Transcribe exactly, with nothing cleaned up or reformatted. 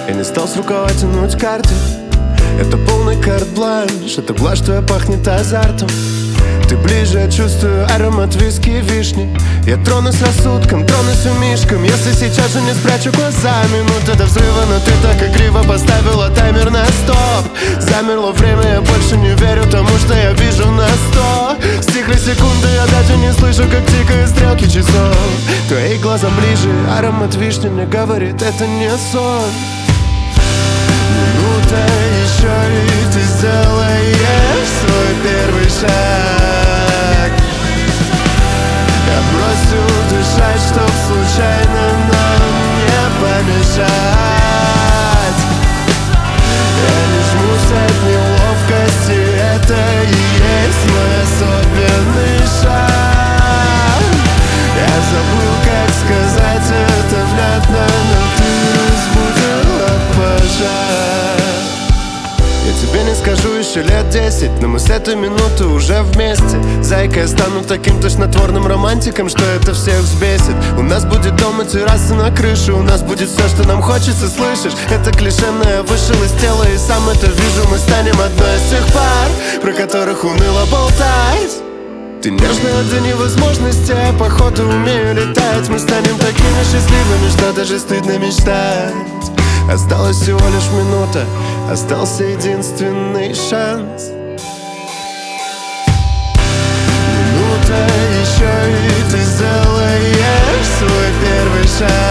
Я не стал с рукава тянуть карты. Это полный карт-бланш, это блажь твоя пахнет азартом. Ты ближе, я чувствую аромат виски и вишни. Я тронусь рассудком, тронусь умишком. Если сейчас же не спрячу глаза, минута до взрыва. Но ты так игриво поставила таймер на стоп. Замерло время, я больше не верю тому, что я вижу на сто. Стихли секунды, я даже не слышу, как тикают стрелки часов. Твои глаза ближе, аромат вишни мне говорит, это не сон. Минута еще, и ты сделаешь свой первый шаг. Я бросил дышать, чтоб случайно нам не помешать. Я не жмусь от неловкости, это и есть мой особенный шаг. Я забыл, как сказать это внятно, но ты разбудила пожар. Я тебе не скажу еще лет десять, но мы с этой минуты уже вместе. Зайка, я стану таким тошнотворным романтиком, что это всех взбесит. У нас будет дом и терраса на крыше, у нас будет все, что нам хочется, слышишь? Это клише, но я вышел из тела и сам это вижу. Мы станем одной из тех пар, про которых уныло болтать. Ты нежная до невозможности, а походу умею летать. Мы станем такими счастливыми, что даже стыдно мечтать. Осталась всего лишь минута, остался единственный шанс. Минута еще, и ты сделаешь свой первый шаг.